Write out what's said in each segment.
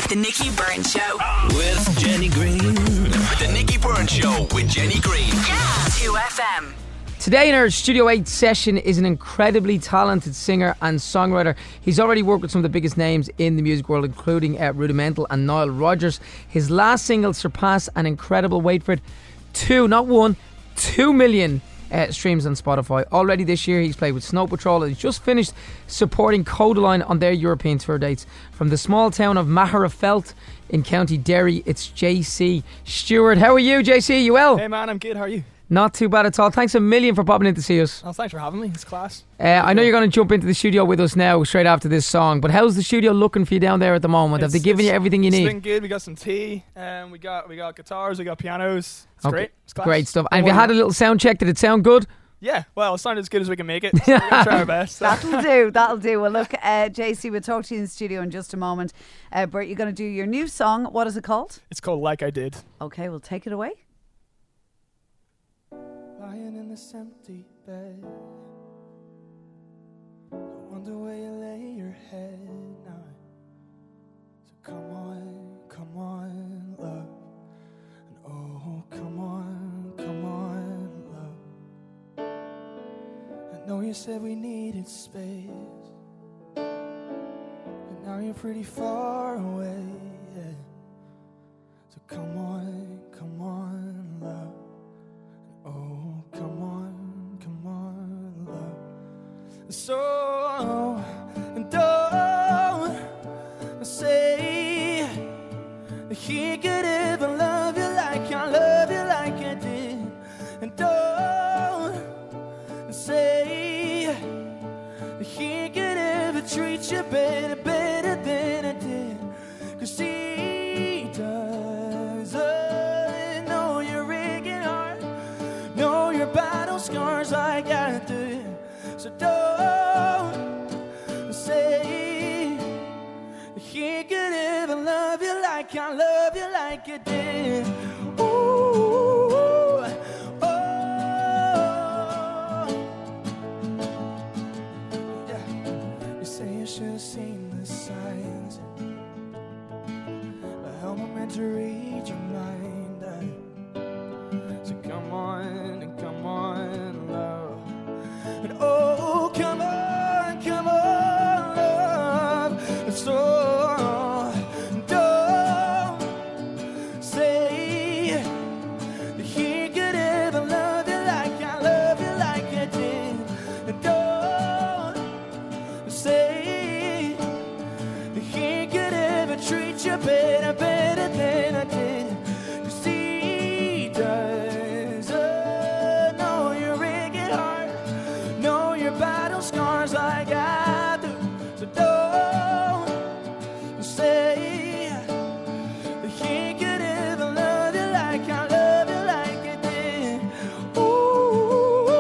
The Nikki Burns Show. With Jenny Green. The Nikki Burns Show with Jenny Green. Yeah. 2FM. Today in our Studio 8 session is an incredibly talented singer and songwriter. He's already worked with some of the biggest names in the music world, including Rudimental and Nile Rodgers. His last single surpassed an incredible, wait for it, 2 million streams on Spotify. Already this year he's played with Snow Patrol and he's just finished supporting Codaline on their European tour dates. From the small town of Magherafelt in County Derry, it's JC Stewart. How are you, JC? You well? Hey man, I'm good. How are you? Not too bad at all. Thanks a million for popping in to see us. Oh, thanks for having me. It's class. I know you're going to jump into the studio with us now straight after this song, but how's the studio looking for you down there at the moment? Have they given you everything you need? It's been good. We got some tea. We got guitars. We got pianos. It's great. It's class. Great stuff. And have you had a little sound check? Did it sound good? Yeah, well, it sounded as good as we can make it. So we're going to try our best. So. That'll do. Well, look, JC, we'll talk to you in the studio in just a moment. Bert, you're going to do your new song. What is it called? It's called Like I Did. Okay, we'll take it away. Lying in this empty bed, I wonder where you lay your head now. So come on, love. And oh, come on, love. I know you said we needed space, but now you're pretty far away, yeah. So come on, love. Oh, come on, love. So, and don't say he could ever love you like I love you like I did. And don't say he could ever treat you better than I did. 'Cause he does. Know your aching heart, know your battle scars like I do. So don't say he could ever love you like I love you like I did. Ooh, oh, yeah. You say you should have seen the signs, but how am I meant to read your mind? So come on, love. And oh, come on, love. And so don't say that he could ever love you like I love you like I did. And don't say that he could ever treat you better than I did. 'Cause he does. Know your aching heart, know your battle scars like I do. So don't say that he could ever love you like I love you like I did. Ooh,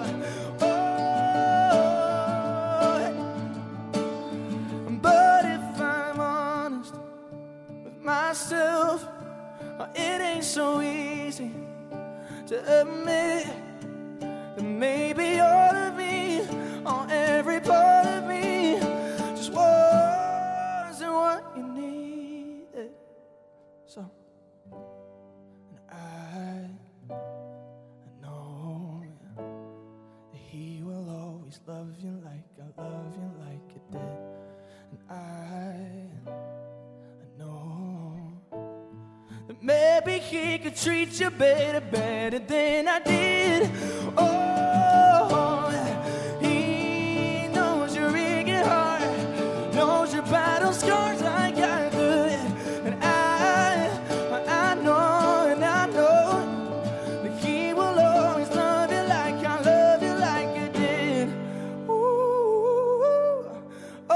oh. But if I'm honest with myself, it ain't so easy to admit that maybe all of me, or every part of me, just wasn't what you needed. So, and I know that he will always love you like I love you like I did. And I know that maybe he could treat you better than I did. Oh, he knows your aching heart, knows your battle scars like I do. And I know that he will always love you like I love you like I did. Ooh, oh.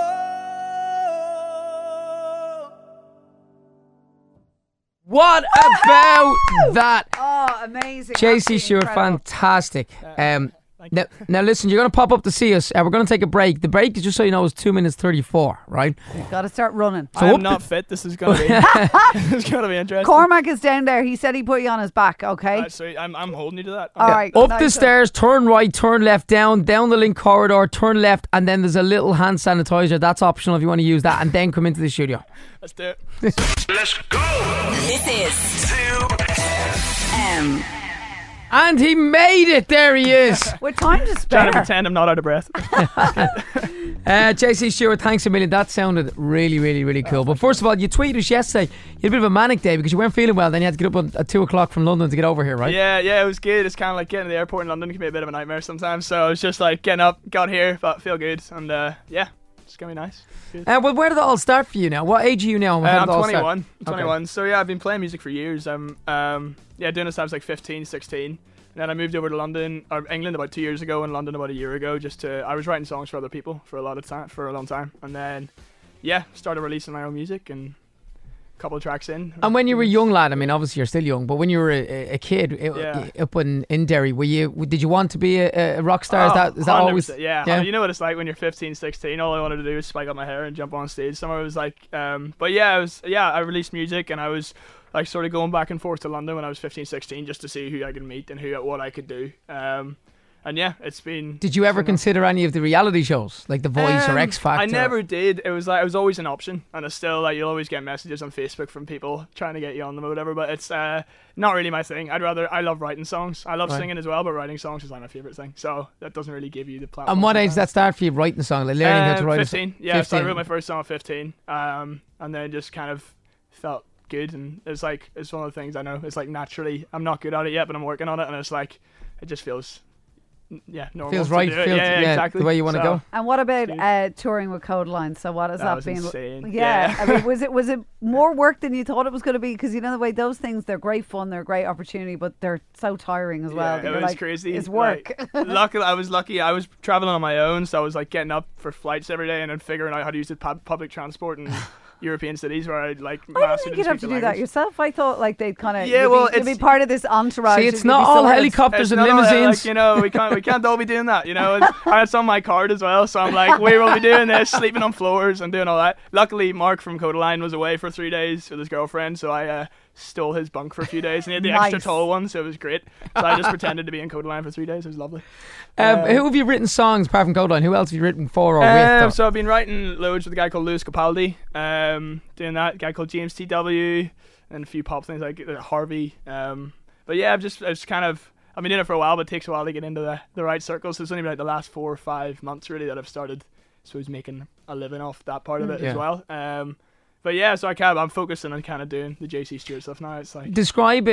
What about that? Oh, amazing. JC Absolutely Stewart, incredible. fantastic. Thanks, Now listen, you're going to pop up to see us. We're going to take a break. The break, just so you know, is 2 minutes 34, right? You've got to start running. So I'm not fit. This is going to be it's going to be interesting. Cormac is down there. He said he put you on his back, okay? Sweet. I'm holding you to that. All right. Up nice the one. stairs, turn right, turn left, down the link corridor, turn left, and then there's a little hand sanitizer. That's optional if you want to use that, and then come into the studio. Let's do it. Let's go. This is 2FM. And he made it. There he is. With time to Trying to spare. pretend I'm not out of breath. JC Stewart, thanks a million. That sounded really, really, really cool. But first of all, you tweeted us yesterday. You had a bit of a manic day because you weren't feeling well. Then you had to get up at 2 o'clock from London to get over here, right? Yeah, it was good. It's kind of like getting to the airport in London can be a bit of a nightmare sometimes. So I was just like getting up, got here, but feel good, and yeah, it's gonna be nice. Good. Well, where did it all start for you now? What age are you now? How I'm did it all start? 21. I'm 21. Okay. So yeah, I've been playing music for years. I'm doing this since I was like 15, 16. And then I moved over to London or England about 2 years ago, and London about a year ago. I was writing songs for other people for a long time, and then started releasing my own music and a couple of tracks in. And when you were a young lad, I mean, obviously you're still young, but when you were a kid up in Derry, did you want to be a rock star? Is that always? Yeah. You know what it's like when you're 15, 16. All I wanted to do was spike up my hair and jump on stage. Somewhere it was like, I released music, and I was like sort of going back and forth to London when I was 15, 16 just to see who I could meet and what I could do. And yeah, it's been. Did you ever consider any of the reality shows like The Voice or X Factor? I never did. It was always an option, and it's still like you'll always get messages on Facebook from people trying to get you on them or whatever. But it's not really my thing. I love writing songs. I love singing as well, but writing songs is like my favorite thing. So that doesn't really give you the platform. And what age did that start for you? Writing a song, like learning how to write 15. a song. Yeah, 15. So I wrote my first song at 15, and then just kind of felt good, and it's one of the things I know. It's like naturally, I'm not good at it yet, but I'm working on it, and it's like it just feels. Yeah, normal. Feels right. Feels, exactly the way you want to go. And what about touring with Codeline? So what has that been? Insane. Yeah. I mean, was it more work than you thought it was going to be? Because you know the way those things, they're great fun, they're a great opportunity, but they're so tiring as well. Yeah, it was crazy. It's work. Luckily, I was lucky. I was traveling on my own, so I was like getting up for flights every day and then figuring out how to use the public transport and European cities where I'd like. I didn't think you'd have to do that yourself. I thought like they'd kind of you'd be part of this entourage. See, it's not all helicopters and limousines. We can't all be doing that. It's on my card as well, so I'm like, we will be doing this, sleeping on floors and doing all that. Luckily, Mark from Codeline was away for 3 days with his girlfriend, so I stole his bunk for a few days, and he had the extra tall one, so it was great. So I just pretended to be in Codeline for 3 days. It was lovely. Who have you written songs apart from Codeline? Who else have you written for or with? So I've been writing loads with a guy called Lewis Capaldi, doing that. A guy called James T.W. and a few pop things like Harvey. But yeah, I've been doing it for a while, but it takes a while to get into the right circles. So it's only been like the last 4 or 5 months really that I've started, I suppose, making a living off that part of it as well. But yeah, so I'm focusing on kind of doing the JC Stewart stuff now. It's like describe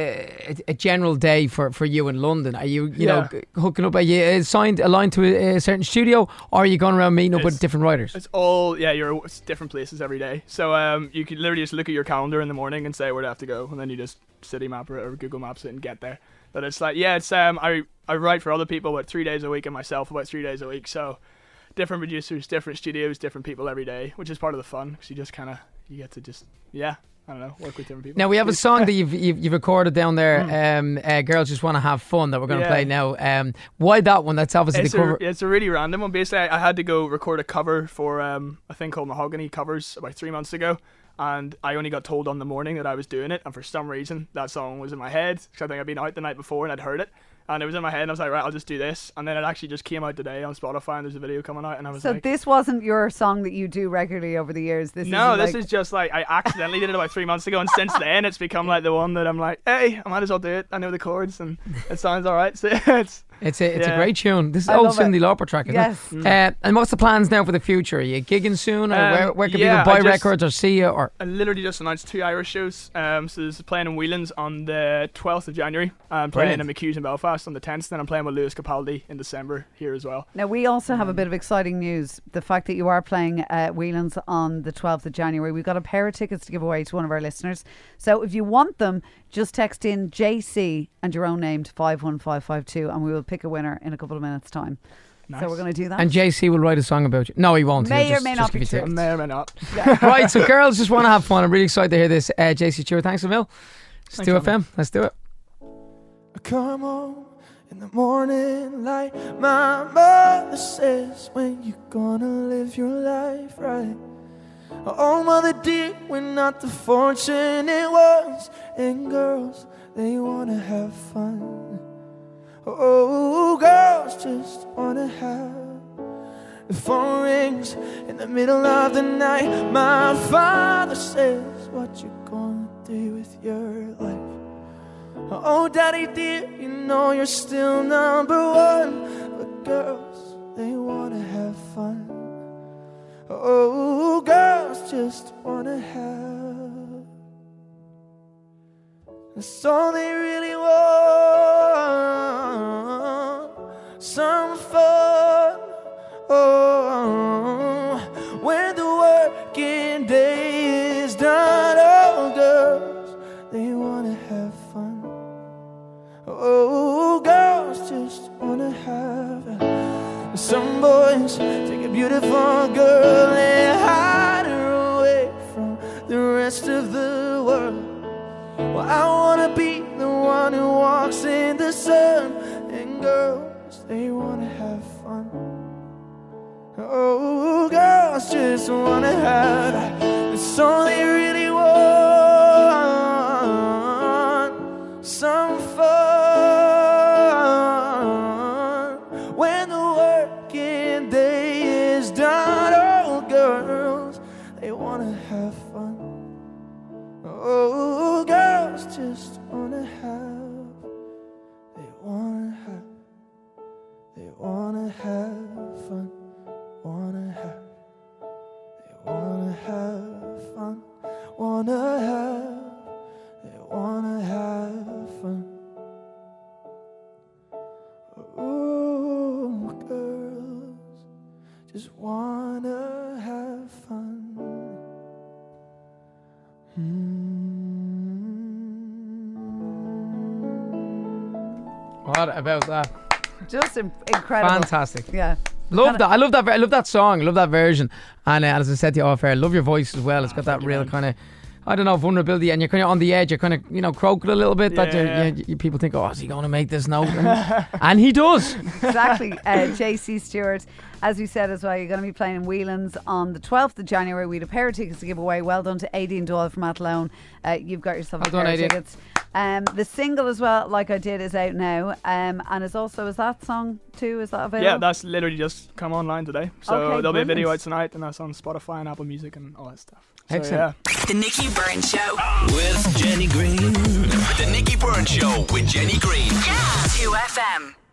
a general day for you in London. Are you know hooking up? Are you aligned to a certain studio, or are you going around meeting up with different writers? It's all it's different places every day. So you can literally just look at your calendar in the morning and say where to have to go, and then you just city map it or Google Maps it and get there. But it's like I write for other people about 3 days a week and myself about 3 days a week. So different producers, different studios, different people every day, which is part of the fun because you just you get to just I don't know, work with different people. Now we have a song that you've recorded down there. Girls Just Want to Have Fun that we're going to play now. Why that one? That's obviously the cover. It's a really random one. Basically, I had to go record a cover for a thing called Mahogany Covers about 3 months ago. And I only got told on the morning that I was doing it, and for some reason that song was in my head because I think I'd been out the night before and I'd heard it, and it was in my head, and I was like, right, I'll just do this. And then it actually just came out today on Spotify, and there's a video coming out, and I was so this wasn't your song that you do regularly over the years? This is just like I accidentally did it about 3 months ago, and since then it's become like the one that I'm like, hey, I might as well do it. I know the chords and it sounds alright. So it's a great tune. This is old Cyndi Lauper track, isn't it? And what's the plans now for the future? Are you gigging soon, or where can people buy records or see you? Or I literally just announced 2 Irish shows. So there's playing in Whelan's on the 12th of January. I'm playing in McHugh's in Belfast on the 10th. Then I'm playing with Lewis Capaldi in December here as well. Now we also have a bit of exciting news. The fact that you are playing at Whelan's on the 12th of January. We've got a pair of tickets to give away to one of our listeners. So if you want them, just text in JC and your own name to 51552 and we will pick a winner in a couple of minutes' time. Nice. So we're going to do that. And JC will write a song about you. No, he won't. May or may not be true. May or may not. Right, so Girls Just Want to Have Fun. I'm really excited to hear this. JC Stewart, thanks a mil. It's 2FM. Let's do it. I come home and the morning light. My mother says, when you gonna live your life right? Oh, mother dear, we're not the fortunate ones. And girls, they wanna have fun. Oh, girls just wanna have. The phone rings in the middle of the night. My father says, what you gonna do with your life? Oh, daddy dear, you know you're still number one. But girls, they wanna have fun. Oh, girls just wanna have. That's all they really want. Some fun. Oh, when the working day is done. Oh, girls, they wanna have fun. Oh, girls just wanna have. Some boys take a beautiful girl and hide her away from the rest of the world. Well, I wanna be the one who walks in the sun. And girls, they wanna have fun. Oh, girls just wanna have. That's all they really want. Some fun. When the working day is done. Oh, girls, they wanna have fun. Oh, girls just wanna have. They wanna have. They wanna have fun. Wanna have. They wanna have fun. Wanna have. They wanna have fun. Ooh, girls just wanna have fun. What about that? Just incredible. Fantastic. Yeah. Love that. I love that. I love that song. I love that version. And as I said to you off air, I love your voice as well. It's got that real kind of, I don't know, vulnerability, and you're kind of on the edge. You're kind of, croaking a little bit. People think, oh, is he going to make this note? And he does. Exactly. JC Stewart, as we said as well, you're going to be playing in Whelan's on the 12th of January. We had a pair of tickets to give away. Well done to Aideen Doyle from Athlone. You've got yourself a pair of tickets. The single as well, Like I Did, is out now. And is that song too? Is that available? Yeah, that's literally just come online today. So Okay, there'll be a video brilliant. out tonight, and that's on Spotify and Apple Music and all that stuff. So, Excellent. yeah. The Nikki Byrne Show. With Jenny Green. The Nikki Byrne Show with Jenny Green. Yeah. 2FM.